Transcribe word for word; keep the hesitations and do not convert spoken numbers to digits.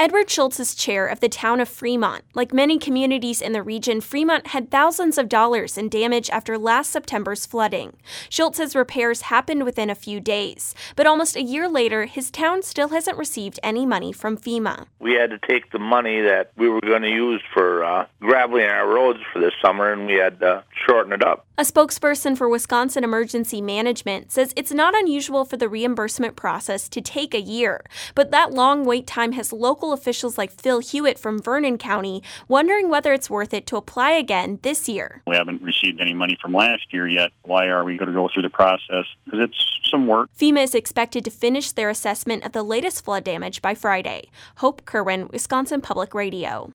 Edward Schultz is chair of the town of Fremont. Like many communities in the region, Fremont had thousands of dollars in damage after last September's flooding. Schultz says repairs happened within a few days, but almost a year later, his town still hasn't received any money from FEMA. We had to take the money that we were going to use for uh, graveling our roads for this summer, and we had to shorten it up. A spokesperson for Wisconsin Emergency Management says it's not unusual for the reimbursement process to take a year, but that long wait time has local officials like Phil Hewitt from Vernon County wondering whether it's worth it to apply again this year. We haven't received any money from last year yet. Why are we going to go through the process? Because it's some work. FEMA is expected to finish their assessment of the latest flood damage by Friday. Hope Kerwin, Wisconsin Public Radio.